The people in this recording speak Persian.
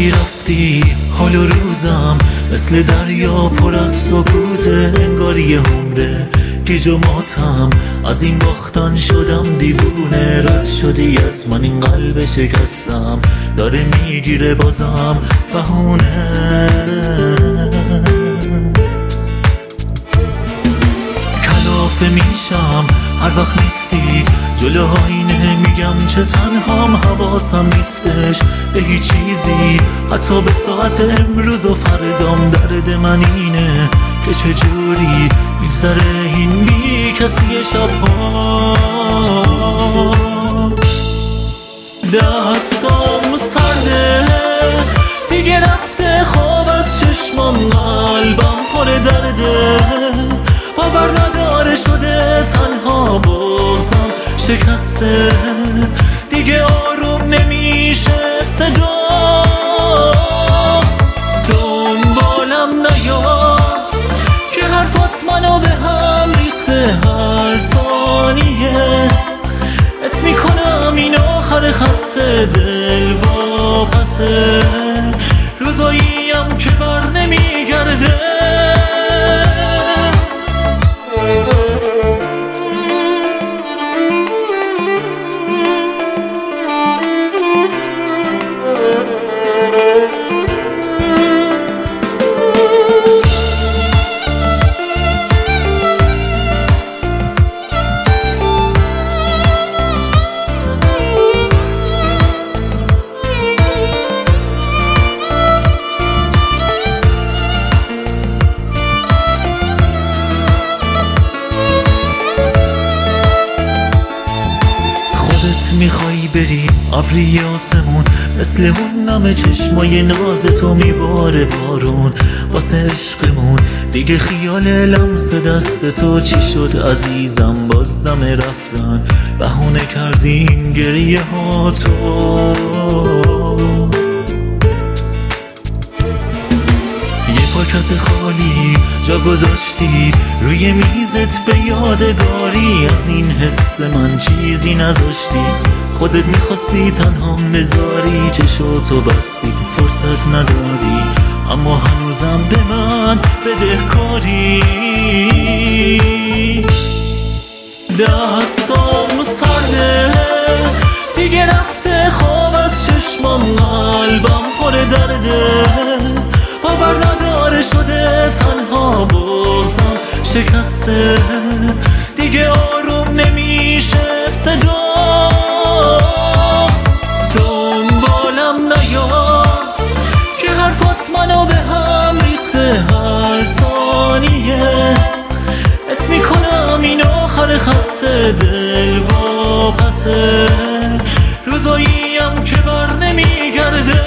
رفتی حال و روزم مثل دریا پر از سکوته، انگار یه عمره گیج و ماتم، از این باختن شدم دیوونه. رد شدی از من این قلب شکستم، داره میگیره بازم بهونه. کلافه میشم هر وقت نیستی جلو آینه، میگم چه تنهام، حواسم نیستش به هیچ چیزی، حتی به ساعت امروز و فردام. درد من اینه که چجوری میگذره این بی کسی شبها. دستام سرده دیگه، رفته خواب از چشمام، قلبم پر درده، باور نداره شده تنها، بغضم شکسته، دیگه آروم نمیشه صدا. دنبالم نیا که حرفات منو به هم ریخته، هر ثانیه اسم میکنم این آخر خط دل واپسه، روزاییم که بر نمیگرده. میخوای بری ابری آسمون، مثل اون نم چشمای ناز تو میباره بارون واسه عشقمون. دیگه خیال لمس دست تو چی شد عزیزم، باز دم رفتن بهونه کردیم گریه ها تو. پاکت خالی جا گذاشتی روی میزت به یادگاری، از این حس من چیزی نذاشتی، خودت میخواستی تنهام بذاری، چشاتو بستی فرصت ندادی، اما هنوزم به من بدهکاری. دستام سرده دیگه، رفته خواب از چشمام، قلبم پر درده، باور نداره شده تنها، بغضم شکسته، دیگه آروم نمیشه صدا. دنبالم نیا که حرفات منو به هم ریخته، هر ثانیه اسم میکنم این آخر خط دل واپسه، روزاییم که بر نمیگرده.